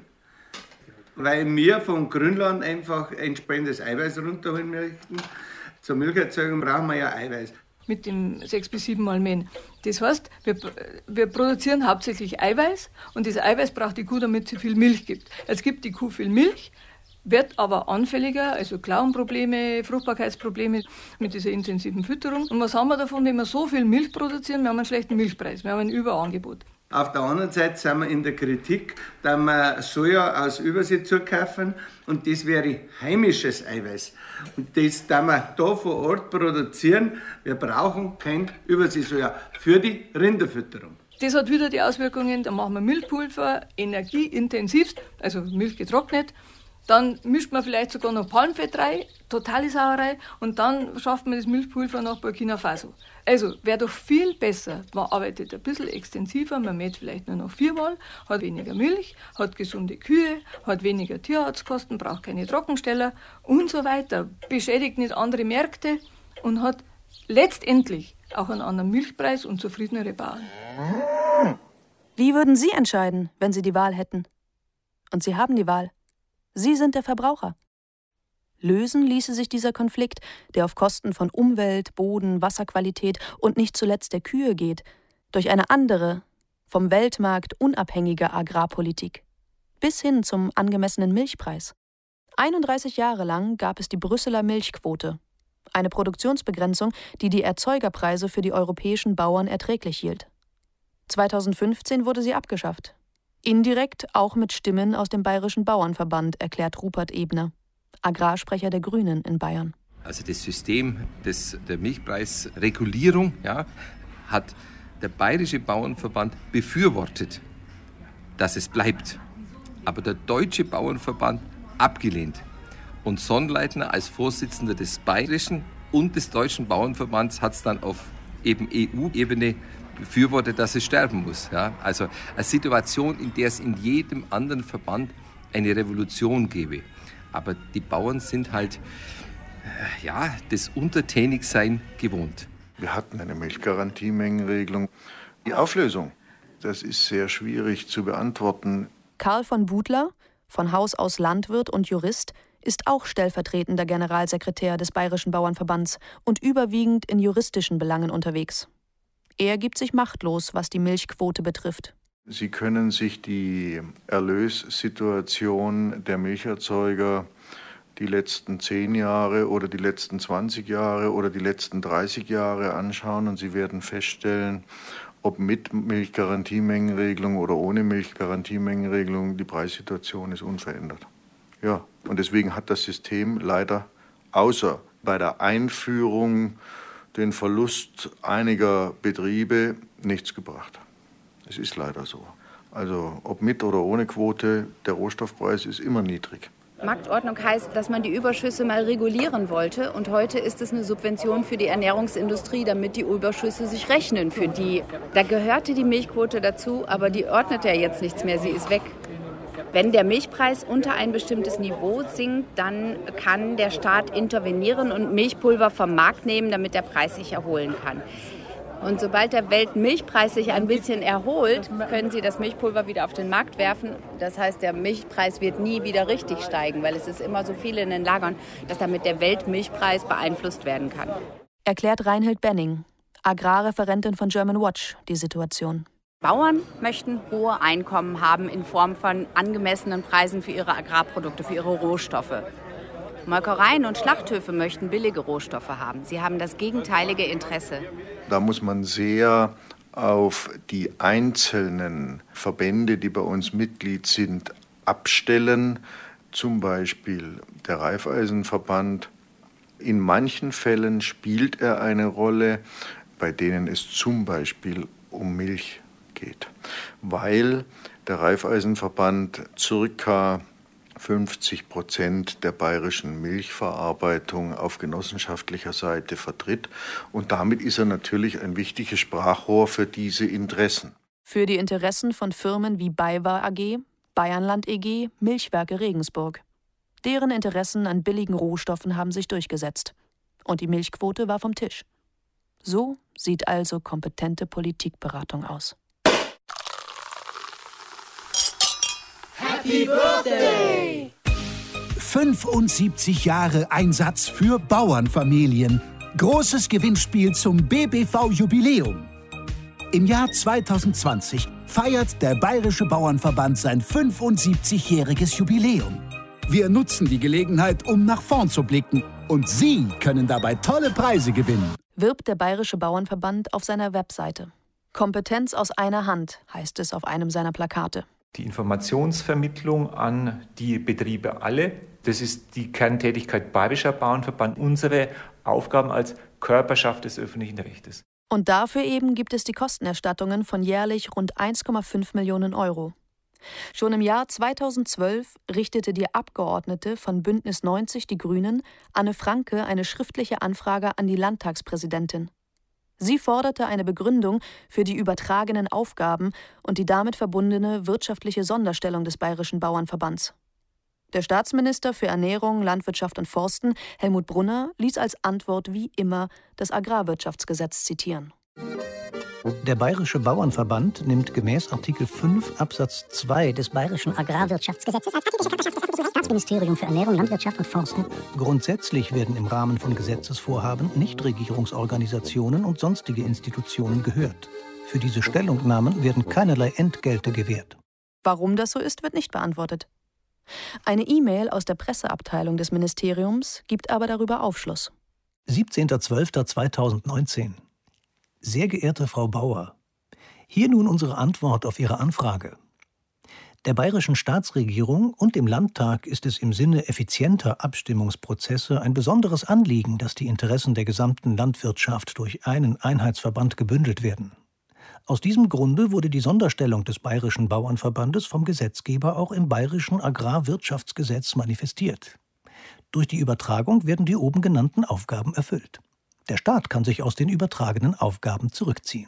Weil wir vom Grünland einfach entsprechendes Eiweiß runterholen möchten. Zur Milcherzeugung brauchen wir ja Eiweiß. Mit dem sechs bis sieben Mal mähen. Das heißt, wir, wir produzieren hauptsächlich Eiweiß und das Eiweiß braucht die Kuh, damit sie viel Milch gibt. Jetzt gibt die Kuh viel Milch, wird aber anfälliger, also Klauenprobleme, Fruchtbarkeitsprobleme mit dieser intensiven Fütterung. Und was haben wir davon, wenn wir so viel Milch produzieren? Wir haben einen schlechten Milchpreis, wir haben ein Überangebot. Auf der anderen Seite sind wir in der Kritik, dass wir Soja aus Übersee zukaufen und das wäre heimisches Eiweiß. Und das, dass wir da vor Ort produzieren, wir brauchen kein Überseesoja für die Rinderfütterung. Das hat wieder die Auswirkungen, da machen wir Milchpulver, energieintensivst, also Milch getrocknet. Dann mischt man vielleicht sogar noch Palmfett rein, totale Sauerei, und dann schafft man das Milchpulver nach Burkina Faso. Also wäre doch viel besser, man arbeitet ein bisschen extensiver, man mäht vielleicht nur noch viermal, hat weniger Milch, hat gesunde Kühe, hat weniger Tierarztkosten, braucht keine Trockensteller und so weiter, beschädigt nicht andere Märkte und hat letztendlich auch einen anderen Milchpreis und zufriedenere Bauern. Wie würden Sie entscheiden, wenn Sie die Wahl hätten? Und Sie haben die Wahl. Sie sind der Verbraucher. Lösen ließe sich dieser Konflikt, der auf Kosten von Umwelt, Boden, Wasserqualität und nicht zuletzt der Kühe geht, durch eine andere, vom Weltmarkt unabhängige Agrarpolitik. Bis hin zum angemessenen Milchpreis. einunddreißig Jahre lang gab es die Brüsseler Milchquote. Eine Produktionsbegrenzung, die die Erzeugerpreise für die europäischen Bauern erträglich hielt. zweitausendfünfzehn wurde sie abgeschafft. Indirekt auch mit Stimmen aus dem Bayerischen Bauernverband, erklärt Rupert Ebner, Agrarsprecher der Grünen in Bayern. Also das System des, der Milchpreisregulierung, ja, hat der Bayerische Bauernverband befürwortet, dass es bleibt. Aber der Deutsche Bauernverband abgelehnt. Und Sonnleitner als Vorsitzender des Bayerischen und des Deutschen Bauernverbands hat es dann auf eben E U-Ebene befürwortet, dass es sterben muss. Ja? Also eine Situation, in der es in jedem anderen Verband eine Revolution gäbe. Aber die Bauern sind halt äh, ja, das Untertänigsein gewohnt. Wir hatten eine Milchgarantiemengenregelung. Die Auflösung, das ist sehr schwierig zu beantworten. Karl von Budler, von Haus aus Landwirt und Jurist, ist auch stellvertretender Generalsekretär des Bayerischen Bauernverbands und überwiegend in juristischen Belangen unterwegs. Er gibt sich machtlos, was die Milchquote betrifft. Sie können sich die Erlössituation der Milcherzeuger die letzten zehn Jahre oder die letzten zwanzig Jahre oder die letzten dreißig Jahre anschauen und Sie werden feststellen, ob mit Milchgarantiemengenregelung oder ohne Milchgarantiemengenregelung, die Preissituation ist unverändert. Ja, und deswegen hat das System leider außer bei der Einführung den Verlust einiger Betriebe nichts gebracht. Es ist leider so. Also ob mit oder ohne Quote, der Rohstoffpreis ist immer niedrig. Marktordnung heißt, dass man die Überschüsse mal regulieren wollte. Und heute ist es eine Subvention für die Ernährungsindustrie, damit die Überschüsse sich rechnen für die. Da gehörte die Milchquote dazu, aber die ordnet ja jetzt nichts mehr, sie ist weg. Wenn der Milchpreis unter ein bestimmtes Niveau sinkt, dann kann der Staat intervenieren und Milchpulver vom Markt nehmen, damit der Preis sich erholen kann. Und sobald der Weltmilchpreis sich ein bisschen erholt, können Sie das Milchpulver wieder auf den Markt werfen. Das heißt, der Milchpreis wird nie wieder richtig steigen, weil es ist immer so viel in den Lagern, dass damit der Weltmilchpreis beeinflusst werden kann. Erklärt Reinhild Benning, Agrarreferentin von German Watch, die Situation. Bauern möchten hohe Einkommen haben in Form von angemessenen Preisen für ihre Agrarprodukte, für ihre Rohstoffe. Molkereien und Schlachthöfe möchten billige Rohstoffe haben. Sie haben das gegenteilige Interesse. Da muss man sehr auf die einzelnen Verbände, die bei uns Mitglied sind, abstellen. Zum Beispiel der Raiffeisenverband. In manchen Fällen spielt er eine Rolle, bei denen es zum Beispiel um Milch geht, weil der Raiffeisenverband circa fünfzig Prozent der bayerischen Milchverarbeitung auf genossenschaftlicher Seite vertritt. Und damit ist er natürlich ein wichtiges Sprachrohr für diese Interessen. Für die Interessen von Firmen wie BayWa A G, Bayernland E G, Milchwerke Regensburg. Deren Interessen an billigen Rohstoffen haben sich durchgesetzt. Und die Milchquote war vom Tisch. So sieht also kompetente Politikberatung aus. Happy Birthday! fünfundsiebzig Jahre Einsatz für Bauernfamilien. Großes Gewinnspiel zum B B V-Jubiläum. Im Jahr zweitausendzwanzig feiert der Bayerische Bauernverband sein fünfundsiebzigjähriges Jubiläum. Wir nutzen die Gelegenheit, um nach vorn zu blicken. Und Sie können dabei tolle Preise gewinnen. Wirbt der Bayerische Bauernverband auf seiner Webseite. Kompetenz aus einer Hand, heißt es auf einem seiner Plakate. Die Informationsvermittlung an die Betriebe alle, das ist die Kerntätigkeit Bayerischer Bauernverband, unsere Aufgaben als Körperschaft des öffentlichen Rechtes. Und dafür eben gibt es die Kostenerstattungen von jährlich rund eins Komma fünf Millionen Euro. Schon im Jahr zweitausendzwölf richtete die Abgeordnete von Bündnis neunzig Die Grünen, Anne Franke, eine schriftliche Anfrage an die Landtagspräsidentin. Sie forderte eine Begründung für die übertragenen Aufgaben und die damit verbundene wirtschaftliche Sonderstellung des Bayerischen Bauernverbands. Der Staatsminister für Ernährung, Landwirtschaft und Forsten, Helmut Brunner, ließ als Antwort wie immer das Agrarwirtschaftsgesetz zitieren. Der Bayerische Bauernverband nimmt gemäß Artikel fünf Absatz zwei des Bayerischen Agrarwirtschaftsgesetzes als öffentliche Körperschaft des Staatsministerium für Ernährung, Landwirtschaft und Forsten. Grundsätzlich werden im Rahmen von Gesetzesvorhaben Nichtregierungsorganisationen und sonstige Institutionen gehört. Für diese Stellungnahmen werden keinerlei Entgelte gewährt. Warum das so ist, wird nicht beantwortet. Eine E-Mail aus der Presseabteilung des Ministeriums gibt aber darüber Aufschluss. siebzehnter zwölfter zweitausendneunzehn. Sehr geehrte Frau Bauer, hier nun unsere Antwort auf Ihre Anfrage. Der bayerischen Staatsregierung und dem Landtag ist es im Sinne effizienter Abstimmungsprozesse ein besonderes Anliegen, dass die Interessen der gesamten Landwirtschaft durch einen Einheitsverband gebündelt werden. Aus diesem Grunde wurde die Sonderstellung des Bayerischen Bauernverbandes vom Gesetzgeber auch im Bayerischen Agrarwirtschaftsgesetz manifestiert. Durch die Übertragung werden die oben genannten Aufgaben erfüllt. Der Staat kann sich aus den übertragenen Aufgaben zurückziehen.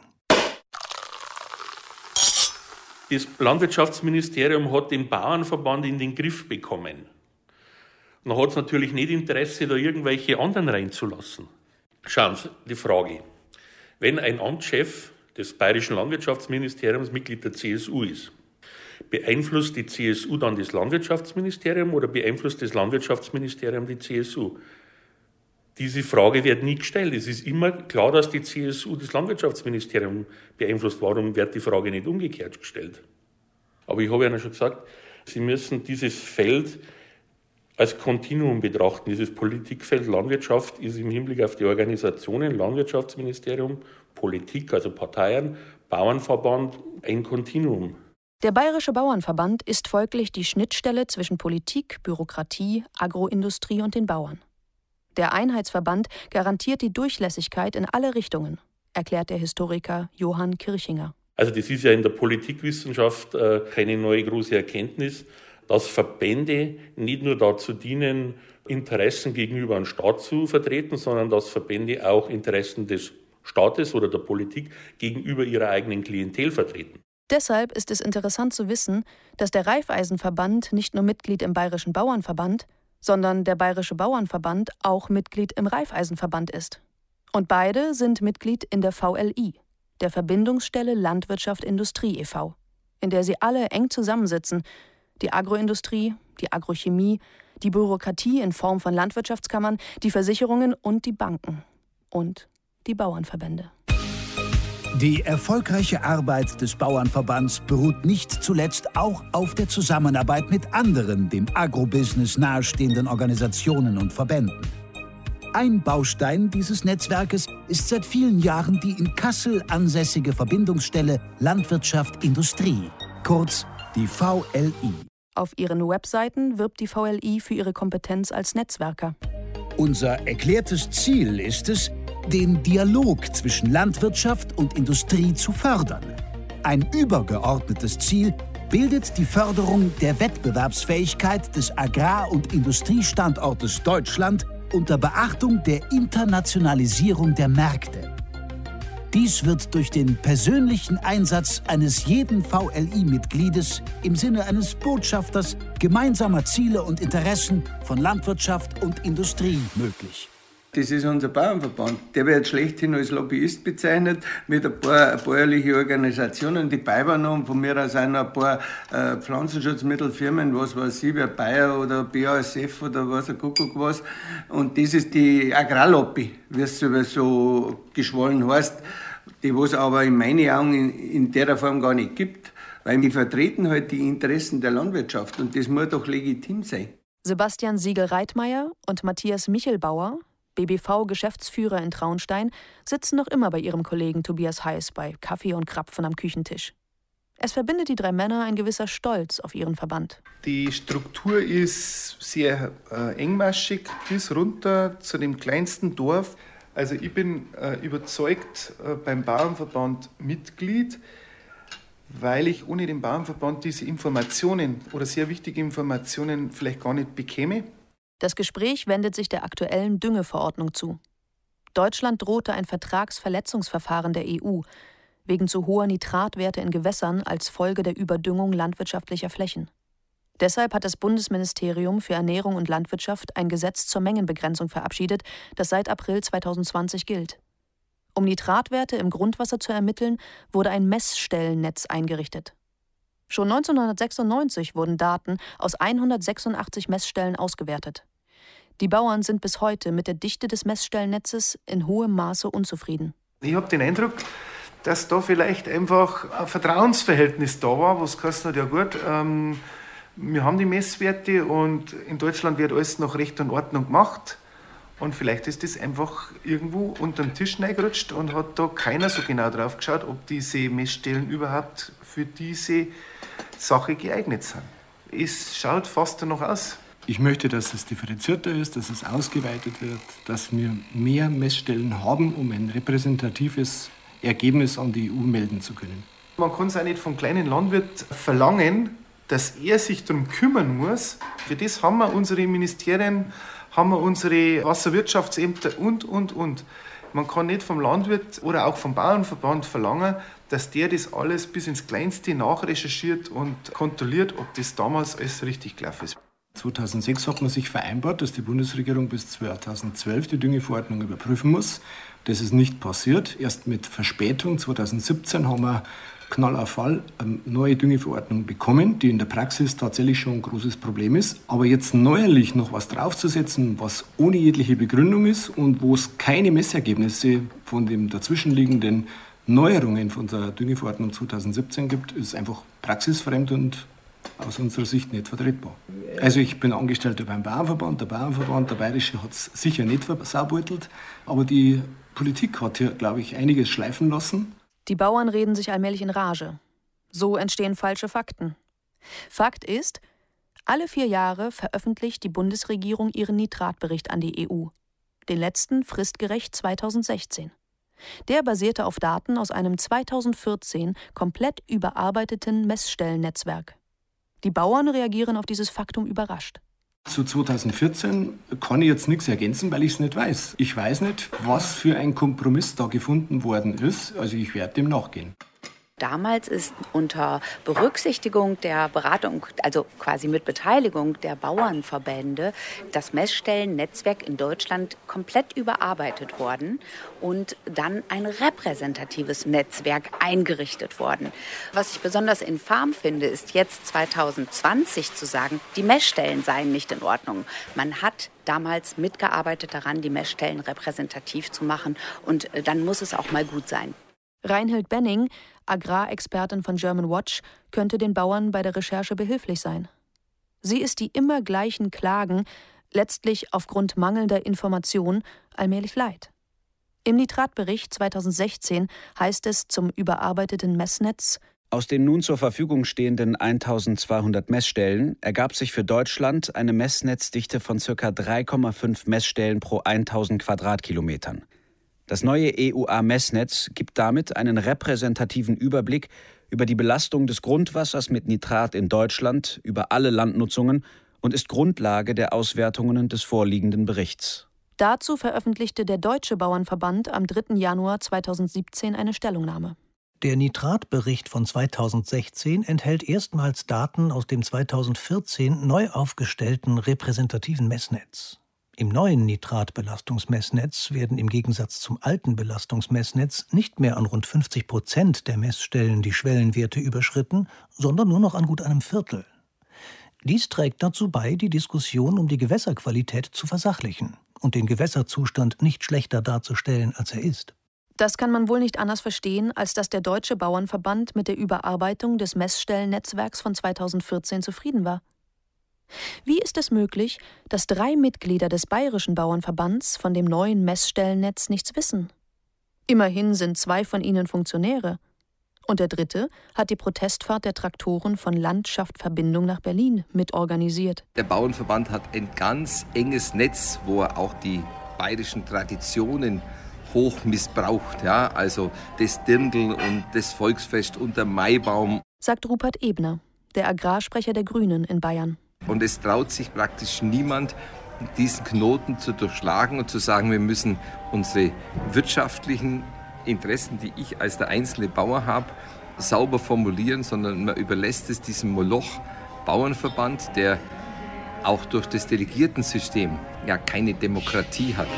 Das Landwirtschaftsministerium hat den Bauernverband in den Griff bekommen. Und dann hat es natürlich nicht Interesse, da irgendwelche anderen reinzulassen. Schauen Sie, die Frage. Wenn ein Amtschef des Bayerischen Landwirtschaftsministeriums Mitglied der C S U ist, beeinflusst die C S U dann das Landwirtschaftsministerium oder beeinflusst das Landwirtschaftsministerium die C S U? Diese Frage wird nie gestellt. Es ist immer klar, dass die C S U das Landwirtschaftsministerium beeinflusst. Warum wird die Frage nicht umgekehrt gestellt? Aber ich habe ja schon gesagt, Sie müssen dieses Feld als Kontinuum betrachten. Dieses Politikfeld Landwirtschaft ist im Hinblick auf die Organisationen, Landwirtschaftsministerium, Politik, also Parteien, Bauernverband, ein Kontinuum. Der Bayerische Bauernverband ist folglich die Schnittstelle zwischen Politik, Bürokratie, Agroindustrie und den Bauern. Der Einheitsverband garantiert die Durchlässigkeit in alle Richtungen, erklärt der Historiker Johann Kirchinger. Also das ist ja in der Politikwissenschaft äh, keine neue große Erkenntnis, dass Verbände nicht nur dazu dienen, Interessen gegenüber einem Staat zu vertreten, sondern dass Verbände auch Interessen des Staates oder der Politik gegenüber ihrer eigenen Klientel vertreten. Deshalb ist es interessant zu wissen, dass der Raiffeisenverband nicht nur Mitglied im Bayerischen Bauernverband, sondern der Bayerische Bauernverband auch Mitglied im Raiffeisenverband ist. Und beide sind Mitglied in der V L I, der Verbindungsstelle Landwirtschaft-Industrie e V, in der sie alle eng zusammensitzen, die Agroindustrie, die Agrochemie, die Bürokratie in Form von Landwirtschaftskammern, die Versicherungen und die Banken und die Bauernverbände. Die erfolgreiche Arbeit des Bauernverbands beruht nicht zuletzt auch auf der Zusammenarbeit mit anderen, dem Agrobusiness nahestehenden Organisationen und Verbänden. Ein Baustein dieses Netzwerkes ist seit vielen Jahren die in Kassel ansässige Verbindungsstelle Landwirtschaft-Industrie, kurz die V L I. Auf ihren Webseiten wirbt die V L I für ihre Kompetenz als Netzwerker. Unser erklärtes Ziel ist es, den Dialog zwischen Landwirtschaft und Industrie zu fördern. Ein übergeordnetes Ziel bildet die Förderung der Wettbewerbsfähigkeit des Agrar- und Industriestandortes Deutschland unter Beachtung der Internationalisierung der Märkte. Dies wird durch den persönlichen Einsatz eines jeden V L I-Mitgliedes im Sinne eines Botschafters gemeinsamer Ziele und Interessen von Landwirtschaft und Industrie möglich. Das ist unser Bauernverband. Der wird schlechthin als Lobbyist bezeichnet, mit ein paar bäuerliche Organisationen, die Beiwahren haben, von mir aus auch noch ein paar äh, Pflanzenschutzmittelfirmen, was weiß ich, wie Bayer oder B A S F oder was, ein Kuckuck was. Und das ist die Agrarlobby, wie es so geschwollen heißt, die was aber in meinen Augen in, in der Form gar nicht gibt, weil die vertreten halt die Interessen der Landwirtschaft und das muss doch legitim sein. Sebastian Siegel-Reitmeier und Matthias Michelbauer, B B V-Geschäftsführer in Traunstein, sitzen noch immer bei ihrem Kollegen Tobias Heiß bei Kaffee und Krapfen am Küchentisch. Es verbindet die drei Männer ein gewisser Stolz auf ihren Verband. Die Struktur ist sehr äh, engmaschig bis runter zu dem kleinsten Dorf. Also ich bin äh, überzeugt äh, beim Bauernverband Mitglied, weil ich ohne den Bauernverband diese Informationen oder sehr wichtige Informationen vielleicht gar nicht bekäme. Das Gespräch wendet sich der aktuellen Düngeverordnung zu. Deutschland drohte ein Vertragsverletzungsverfahren der E U wegen zu hoher Nitratwerte in Gewässern als Folge der Überdüngung landwirtschaftlicher Flächen. Deshalb hat das Bundesministerium für Ernährung und Landwirtschaft ein Gesetz zur Mengenbegrenzung verabschiedet, das seit April zweitausendzwanzig gilt. Um Nitratwerte im Grundwasser zu ermitteln, wurde ein Messstellennetz eingerichtet. Schon neunzehnhundertsechsundneunzig wurden Daten aus hundertsechsundachtzig Messstellen ausgewertet. Die Bauern sind bis heute mit der Dichte des Messstellennetzes in hohem Maße unzufrieden. Ich habe den Eindruck, dass da vielleicht einfach ein Vertrauensverhältnis da war, wo es geheißen hat, ja gut, ähm, wir haben die Messwerte und in Deutschland wird alles nach Recht und Ordnung gemacht. Und vielleicht ist das einfach irgendwo unter den Tisch reingerutscht und hat da keiner so genau drauf geschaut, ob diese Messstellen überhaupt für diese Sache geeignet sind. Es schaut fast danach aus. Ich möchte, dass es differenzierter ist, dass es ausgeweitet wird, dass wir mehr Messstellen haben, um ein repräsentatives Ergebnis an die E U melden zu können. Man kann es auch nicht vom kleinen Landwirt verlangen, dass er sich darum kümmern muss. Für das haben wir unsere Ministerien, haben wir unsere Wasserwirtschaftsämter und, und, und. Man kann nicht vom Landwirt oder auch vom Bauernverband verlangen, dass der das alles bis ins Kleinste nachrecherchiert und kontrolliert, ob das damals alles richtig gelaufen ist. zweitausendsechs hat man sich vereinbart, dass die Bundesregierung bis zweitausendzwölf die Düngeverordnung überprüfen muss. Das ist nicht passiert. Erst mit Verspätung zweitausendsiebzehn haben wir Knall auf Fall eine neue Düngeverordnung bekommen, die in der Praxis tatsächlich schon ein großes Problem ist. Aber jetzt neuerlich noch was draufzusetzen, was ohne jegliche Begründung ist und wo es keine Messergebnisse von den dazwischenliegenden Neuerungen von der Düngeverordnung zweitausendsiebzehn gibt, ist einfach praxisfremd und aus unserer Sicht nicht vertretbar. Also ich bin Angestellter beim Bauernverband. Der Bauernverband, der Bayerische, hat es sicher nicht versaubeutelt, aber die Politik hat hier, glaube ich, einiges schleifen lassen. Die Bauern reden sich allmählich in Rage. So entstehen falsche Fakten. Fakt ist, alle vier Jahre veröffentlicht die Bundesregierung ihren Nitratbericht an die E U. Den letzten fristgerecht zweitausendsechzehn. Der basierte auf Daten aus einem zweitausendvierzehn komplett überarbeiteten Messstellennetzwerk. Die Bauern reagieren auf dieses Faktum überrascht. Zu zweitausendvierzehn kann ich jetzt nichts ergänzen, weil ich es nicht weiß. Ich weiß nicht, was für ein Kompromiss da gefunden worden ist. Also ich werde dem nachgehen. Damals ist unter Berücksichtigung der Beratung, also quasi mit Beteiligung der Bauernverbände, das Messstellennetzwerk in Deutschland komplett überarbeitet worden und dann ein repräsentatives Netzwerk eingerichtet worden. Was ich besonders infam finde, ist jetzt zweitausendzwanzig zu sagen, die Messstellen seien nicht in Ordnung. Man hat damals mitgearbeitet daran, die Messstellen repräsentativ zu machen und dann muss es auch mal gut sein. Reinhild Benning, Agrarexpertin von German Watch, könnte den Bauern bei der Recherche behilflich sein. Sie ist die immer gleichen Klagen, letztlich aufgrund mangelnder Information, allmählich leid. Im Nitratbericht zweitausendsechzehn heißt es zum überarbeiteten Messnetz: Aus den nun zur Verfügung stehenden eintausendzweihundert Messstellen ergab sich für Deutschland eine Messnetzdichte von ca. drei Komma fünf Messstellen pro tausend Quadratkilometern. Das neue E U A-Messnetz gibt damit einen repräsentativen Überblick über die Belastung des Grundwassers mit Nitrat in Deutschland über alle Landnutzungen und ist Grundlage der Auswertungen des vorliegenden Berichts. Dazu veröffentlichte der Deutsche Bauernverband am dritten Januar zweitausendsiebzehn eine Stellungnahme. Der Nitratbericht von zweitausendsechzehn enthält erstmals Daten aus dem zweitausendvierzehn neu aufgestellten repräsentativen Messnetz. Im neuen Nitratbelastungsmessnetz werden im Gegensatz zum alten Belastungsmessnetz nicht mehr an rund fünfzig Prozent der Messstellen die Schwellenwerte überschritten, sondern nur noch an gut einem Viertel. Dies trägt dazu bei, die Diskussion um die Gewässerqualität zu versachlichen und den Gewässerzustand nicht schlechter darzustellen, als er ist. Das kann man wohl nicht anders verstehen, als dass der Deutsche Bauernverband mit der Überarbeitung des Messstellennetzwerks von zweitausendvierzehn zufrieden war. Wie ist es möglich, dass drei Mitglieder des Bayerischen Bauernverbands von dem neuen Messstellennetz nichts wissen? Immerhin sind zwei von ihnen Funktionäre. Und der dritte hat die Protestfahrt der Traktoren von Landschaft Verbindung nach Berlin mitorganisiert. Der Bauernverband hat ein ganz enges Netz, wo er auch die bayerischen Traditionen hoch missbraucht. Ja? Also das Dirndl und das Volksfest und der Maibaum. Sagt Rupert Ebner, der Agrarsprecher der Grünen in Bayern. Und es traut sich praktisch niemand, diesen Knoten zu durchschlagen und zu sagen, wir müssen unsere wirtschaftlichen Interessen, die ich als der einzelne Bauer habe, sauber formulieren, sondern man überlässt es diesem Moloch Bauernverband, der auch durch das Delegiertensystem ja keine Demokratie hat.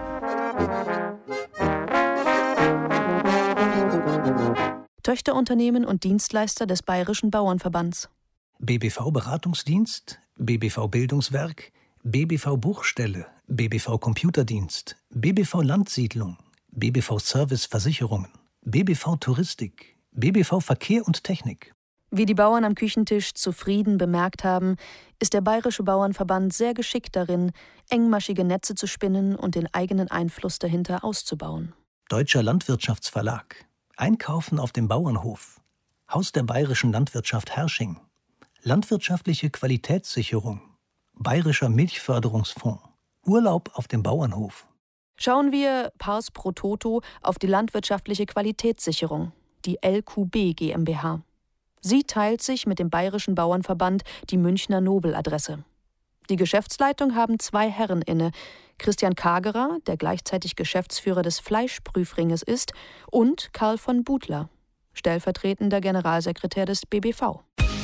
Töchterunternehmen und Dienstleister des Bayerischen Bauernverbands. B B V-Beratungsdienst, B B V-Bildungswerk, B B V-Buchstelle, B B V-Computerdienst, B B V-Landsiedlung, B B V-Service-Versicherungen, B B V-Touristik, B B V-Verkehr und Technik. Wie die Bauern am Küchentisch zufrieden bemerkt haben, ist der Bayerische Bauernverband sehr geschickt darin, engmaschige Netze zu spinnen und den eigenen Einfluss dahinter auszubauen. Deutscher Landwirtschaftsverlag, Einkaufen auf dem Bauernhof, Haus der Bayerischen Landwirtschaft Herrsching, Landwirtschaftliche Qualitätssicherung, Bayerischer Milchförderungsfonds, Urlaub auf dem Bauernhof. Schauen wir pars pro toto auf die landwirtschaftliche Qualitätssicherung, die L Q B GmbH. Sie teilt sich mit dem Bayerischen Bauernverband die Münchner Nobeladresse. Die Geschäftsleitung haben zwei Herren inne, Christian Kagerer, der gleichzeitig Geschäftsführer des Fleischprüfringes ist, und Karl von Butler, stellvertretender Generalsekretär des B B V.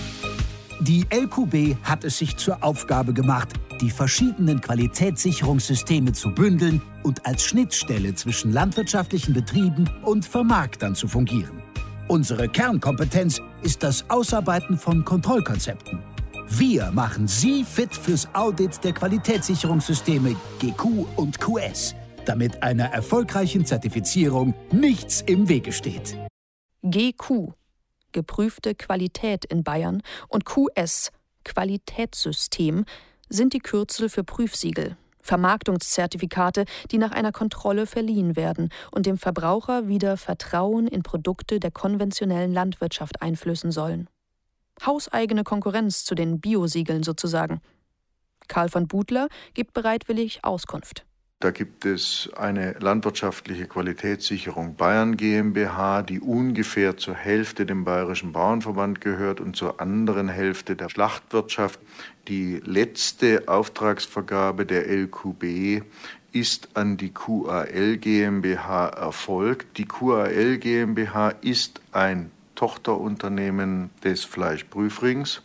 Die L Q B hat es sich zur Aufgabe gemacht, die verschiedenen Qualitätssicherungssysteme zu bündeln und als Schnittstelle zwischen landwirtschaftlichen Betrieben und Vermarktern zu fungieren. Unsere Kernkompetenz ist das Ausarbeiten von Kontrollkonzepten. Wir machen Sie fit fürs Audit der Qualitätssicherungssysteme G Q und Q S, damit einer erfolgreichen Zertifizierung nichts im Wege steht. G Q, geprüfte Qualität in Bayern, und Q S, Qualitätssystem, sind die Kürzel für Prüfsiegel, Vermarktungszertifikate, die nach einer Kontrolle verliehen werden und dem Verbraucher wieder Vertrauen in Produkte der konventionellen Landwirtschaft einflößen sollen. Hauseigene Konkurrenz zu den Biosiegeln sozusagen. Karl von Butler gibt bereitwillig Auskunft. Da gibt es eine landwirtschaftliche Qualitätssicherung Bayern GmbH, die ungefähr zur Hälfte dem Bayerischen Bauernverband gehört und zur anderen Hälfte der Schlachtwirtschaft. Die letzte Auftragsvergabe der L Q B ist an die Q A L GmbH erfolgt. Die Q A L GmbH ist ein Tochterunternehmen des Fleischprüfrings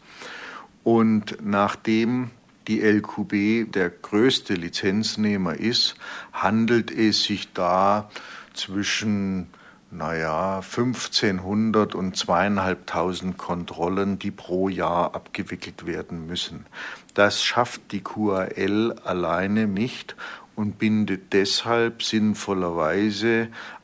und nachdem die L Q B der größte Lizenznehmer ist, handelt es sich da zwischen naja, fünfzehnhundert und zweitausendfünfhundert Kontrollen, die pro Jahr abgewickelt werden müssen. Das schafft die Q A L alleine nicht und bindet deshalb sinnvollerweise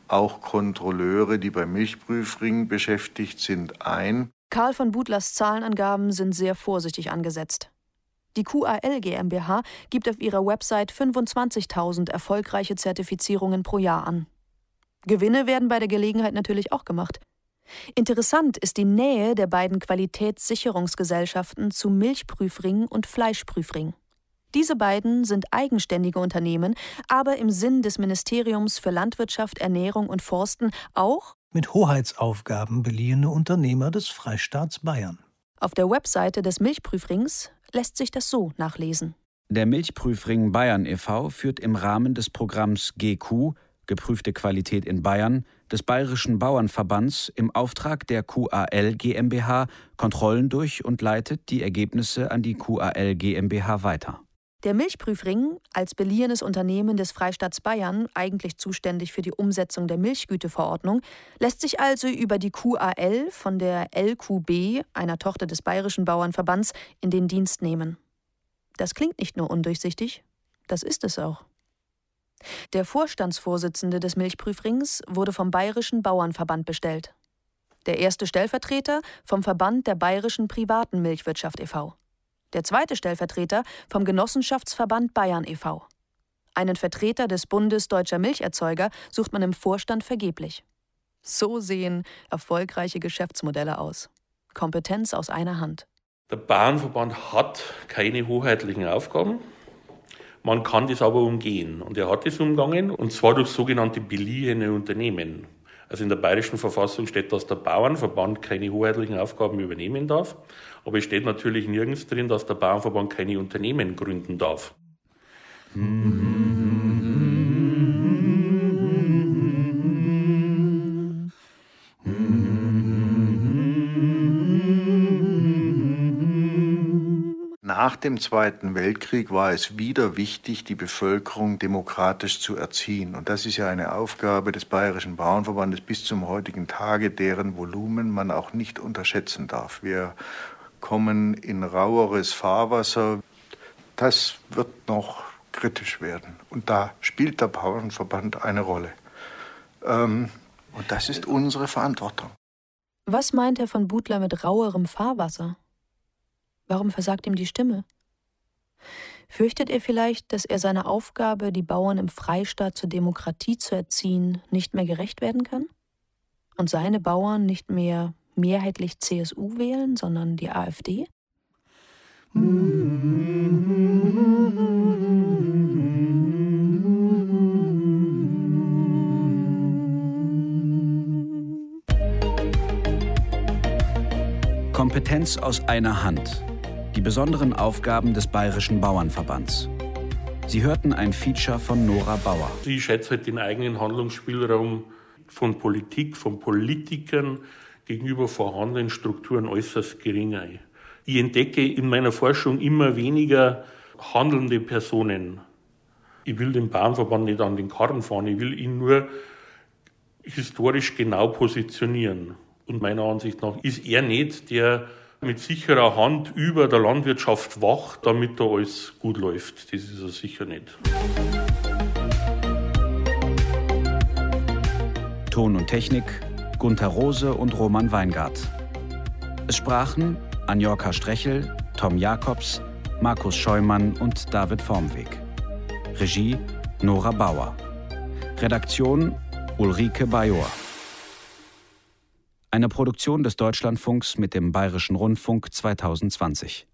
auch Kontrolleure, die beim Milchprüfring beschäftigt sind, ein. Karl von Butlers Zahlenangaben sind sehr vorsichtig angesetzt. Die Q A L GmbH gibt auf ihrer Website fünfundzwanzigtausend erfolgreiche Zertifizierungen pro Jahr an. Gewinne werden bei der Gelegenheit natürlich auch gemacht. Interessant ist die Nähe der beiden Qualitätssicherungsgesellschaften zu Milchprüfring und Fleischprüfring. Diese beiden sind eigenständige Unternehmen, aber im Sinn des Ministeriums für Landwirtschaft, Ernährung und Forsten auch mit Hoheitsaufgaben beliehene Unternehmer des Freistaats Bayern. Auf der Webseite des Milchprüfrings lässt sich das so nachlesen. Der Milchprüfring Bayern e V führt im Rahmen des Programms G Q, geprüfte Qualität in Bayern, des Bayerischen Bauernverbands im Auftrag der Q A L GmbH Kontrollen durch und leitet die Ergebnisse an die Q A L GmbH weiter. Der Milchprüfring, als beliehenes Unternehmen des Freistaats Bayern, eigentlich zuständig für die Umsetzung der Milchgüteverordnung, lässt sich also über die Q A L von der L Q B, einer Tochter des Bayerischen Bauernverbands, in den Dienst nehmen. Das klingt nicht nur undurchsichtig, das ist es auch. Der Vorstandsvorsitzende des Milchprüfrings wurde vom Bayerischen Bauernverband bestellt. Der erste Stellvertreter vom Verband der Bayerischen Privaten Milchwirtschaft e V Der zweite Stellvertreter vom Genossenschaftsverband Bayern e V Einen Vertreter des Bundes Deutscher Milcherzeuger sucht man im Vorstand vergeblich. So sehen erfolgreiche Geschäftsmodelle aus. Kompetenz aus einer Hand. Der Bauernverband hat keine hoheitlichen Aufgaben. Man kann das aber umgehen. Und er hat es umgangen, und zwar durch sogenannte beliehene Unternehmen. Also in der Bayerischen Verfassung steht, dass der Bauernverband keine hoheitlichen Aufgaben übernehmen darf. Aber es steht natürlich nirgends drin, dass der Bauernverband keine Unternehmen gründen darf. Nach dem Zweiten Weltkrieg war es wieder wichtig, die Bevölkerung demokratisch zu erziehen. Und das ist ja eine Aufgabe des Bayerischen Bauernverbandes bis zum heutigen Tage, deren Volumen man auch nicht unterschätzen darf. Wir kommen in raueres Fahrwasser. Das wird noch kritisch werden. Und da spielt der Bauernverband eine Rolle. Ähm, und das ist unsere Verantwortung. Was meint Herr von Butler mit rauerem Fahrwasser? Warum versagt ihm die Stimme? Fürchtet er vielleicht, dass er seiner Aufgabe, die Bauern im Freistaat zur Demokratie zu erziehen, nicht mehr gerecht werden kann? Und seine Bauern nicht mehr mehrheitlich C S U wählen, sondern die AfD? Kompetenz aus einer Hand. Die besonderen Aufgaben des Bayerischen Bauernverbands. Sie hörten ein Feature von Nora Bauer. Ich schätze halt den eigenen Handlungsspielraum von Politik, von Politikern gegenüber vorhandenen Strukturen äußerst gering ein. Ich entdecke in meiner Forschung immer weniger handelnde Personen. Ich will den Bauernverband nicht an den Karren fahren, ich will ihn nur historisch genau positionieren. Und meiner Ansicht nach ist er nicht, der mit sicherer Hand über der Landwirtschaft wacht, damit da alles gut läuft. Das ist er sicher nicht. Ton und Technik Gunther Rose und Roman Weingart. Es sprachen Anjorka Strechel, Tom Jakobs, Markus Scheumann und David Vormweg. Regie Nora Bauer. Redaktion Ulrike Bajor. Eine Produktion des Deutschlandfunks mit dem Bayerischen Rundfunk zweitausendzwanzig.